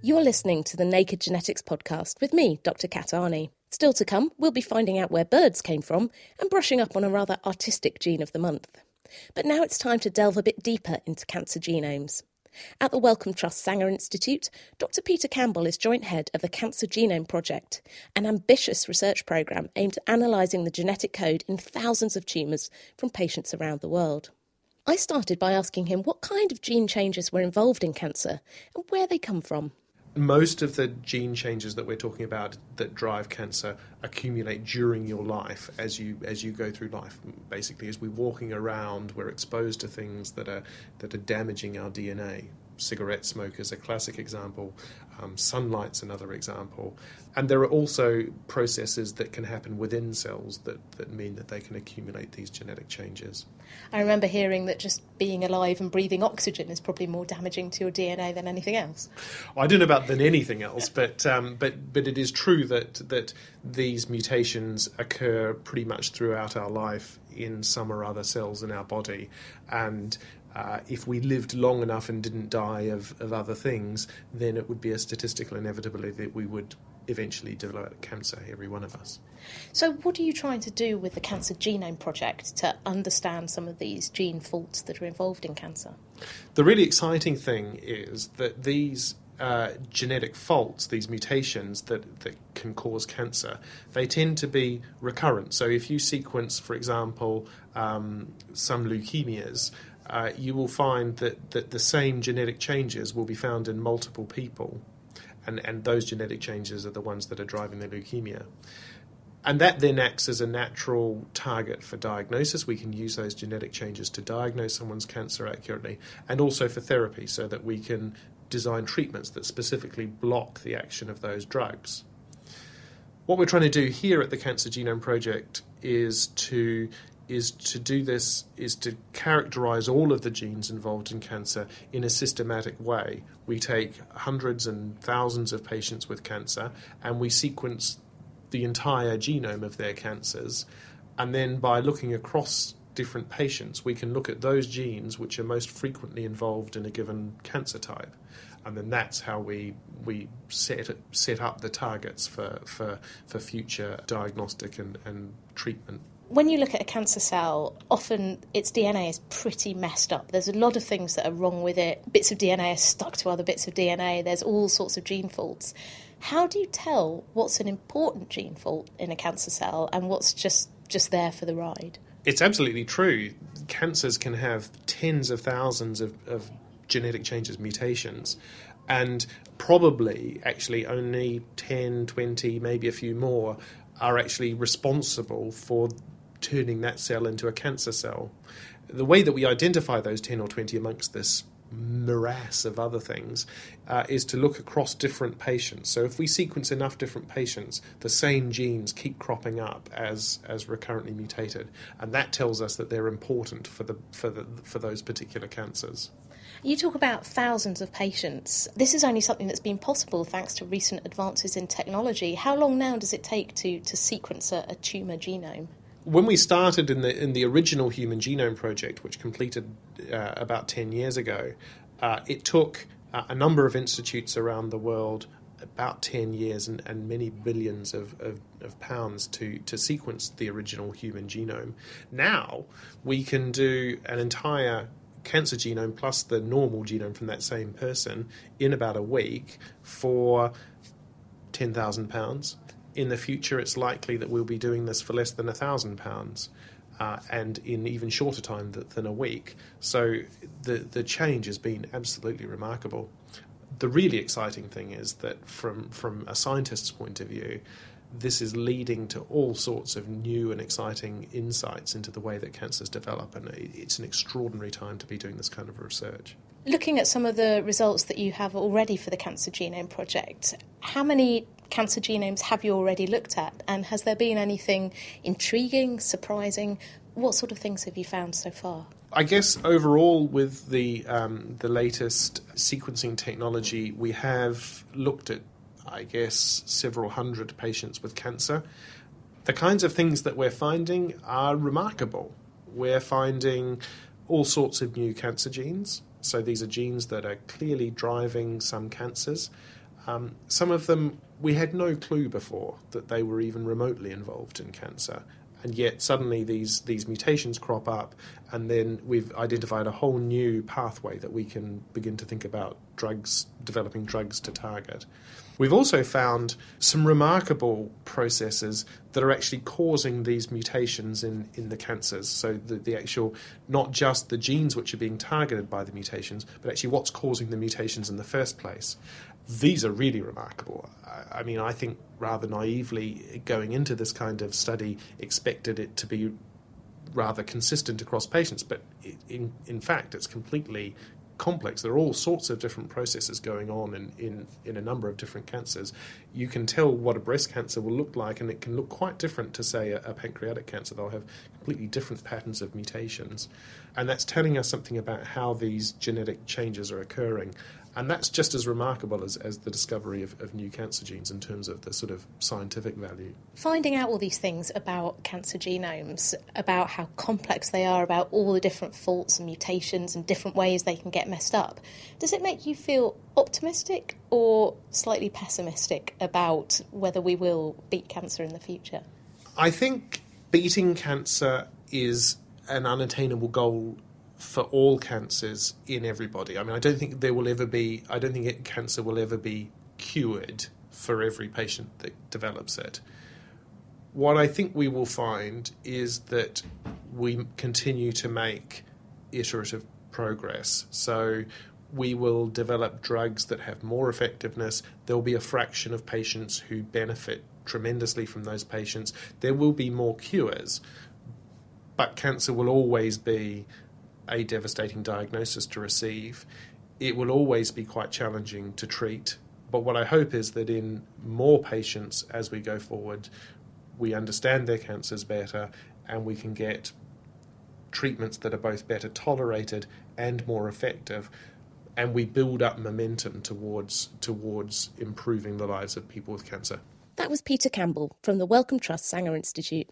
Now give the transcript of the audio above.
You're listening to the Naked Genetics podcast with me, Dr. Kat Arney. Still to come, we'll be finding out where birds came from and brushing up on a rather artistic gene of the month. But now it's time to delve a bit deeper into cancer genomes. At the Wellcome Trust Sanger Institute, Dr. Peter Campbell is joint head of the Cancer Genome Project, an ambitious research programme aimed at analysing the genetic code in thousands of tumours from patients around the world. I started by asking him what kind of gene changes were involved in cancer and where they come from. Most of the gene changes that we're talking about that drive cancer accumulate during your life as you go through life. Basically, as we're walking around, we're exposed to things that are damaging our DNA. Cigarette smoke is a classic example. Sunlight's another example. And there are also processes that can happen within cells that mean that they can accumulate these genetic changes. I remember hearing that just being alive and breathing oxygen is probably more damaging to your DNA than anything else. I don't know about than anything else, but it is true that these mutations occur pretty much throughout our life in some or other cells in our body, and if we lived long enough and didn't die of other things, then it would be a statistical inevitability that we would eventually develop cancer, every one of us. So what are you trying to do with the Cancer Genome Project to understand some of these gene faults that are involved in cancer? The really exciting thing is that these genetic faults, these mutations that can cause cancer, they tend to be recurrent. So if you sequence, for example, some leukemias, you will find that the same genetic changes will be found in multiple people, and those genetic changes are the ones that are driving the leukemia. And that then acts as a natural target for diagnosis. We can use those genetic changes to diagnose someone's cancer accurately, and also for therapy, so that we can design treatments that specifically block the action of those drugs. What we're trying to do here at the Cancer Genome Project is to characterise all of the genes involved in cancer in a systematic way. We take hundreds and thousands of patients with cancer and we sequence the entire genome of their cancers, and then by looking across different patients we can look at those genes which are most frequently involved in a given cancer type, and then that's how we set up the targets for future diagnostic and treatment. When you look at a cancer cell, often its DNA is pretty messed up. There's a lot of things that are wrong with it. Bits of DNA are stuck to other bits of DNA. There's all sorts of gene faults. How do you tell what's an important gene fault in a cancer cell and what's just there for the ride? It's absolutely true. Cancers can have tens of thousands of genetic changes, mutations, and probably actually only 10, 20, maybe a few more are actually responsible for turning that cell into a cancer cell. The way that we identify those 10 or 20 amongst this morass of other things is to look across different patients. So if we sequence enough different patients, the same genes keep cropping up as recurrently mutated, and that tells us that they're important for those particular cancers. You talk about thousands of patients. This is only something that's been possible thanks to recent advances in technology. How long now does it take to sequence a tumour genome? When we started in the original Human Genome Project, which completed about 10 years ago, it took a number of institutes around the world about 10 years and many billions of pounds to sequence the original human genome. Now we can do an entire cancer genome plus the normal genome from that same person in about a week for £10,000. In the future, it's likely that we'll be doing this for less than £1,000, and in even shorter time than a week. So the change has been absolutely remarkable. The really exciting thing is that from a scientist's point of view, this is leading to all sorts of new and exciting insights into the way that cancers develop, and it's an extraordinary time to be doing this kind of research. Looking at some of the results that you have already for the Cancer Genome Project, how many cancer genomes have you already looked at, and has there been anything intriguing, surprising? What sort of things have you found so far? I guess overall with the latest sequencing technology, we have looked at, I guess, several hundred patients with cancer. The kinds of things that we're finding are remarkable. We're finding all sorts of new cancer genes. So these are genes that are clearly driving some cancers. Some of them, we had no clue before that they were even remotely involved in cancer. And yet suddenly these mutations crop up, and then we've identified a whole new pathway that we can begin to think about developing drugs to target. We've also found some remarkable processes that are actually causing these mutations in the cancers. So the actual, not just the genes which are being targeted by the mutations, but actually what's causing the mutations in the first place. These are really remarkable. I mean, I think rather naively going into this kind of study expected it to be rather consistent across patients, but in fact it's completely complex. There are all sorts of different processes going on in a number of different cancers. You can tell what a breast cancer will look like, and it can look quite different to, say, a pancreatic cancer. They'll have completely different patterns of mutations. And that's telling us something about how these genetic changes are occurring. And that's just as remarkable as the discovery of new cancer genes in terms of the sort of scientific value. Finding out all these things about cancer genomes, about how complex they are, about all the different faults and mutations and different ways they can get messed up, does it make you feel optimistic or slightly pessimistic about whether we will beat cancer in the future? I think beating cancer is an unattainable goal for all cancers in everybody. I mean, I don't think cancer will ever be cured for every patient that develops it. What I think we will find is that we continue to make iterative progress. So we will develop drugs that have more effectiveness. There'll be a fraction of patients who benefit tremendously from those patients. There will be more cures, but cancer will always be a devastating diagnosis to receive. It will always be quite challenging to treat. But what I hope is that in more patients as we go forward, we understand their cancers better and we can get treatments that are both better tolerated and more effective, and we build up momentum towards improving the lives of people with cancer. That was Peter Campbell from the Wellcome Trust Sanger Institute.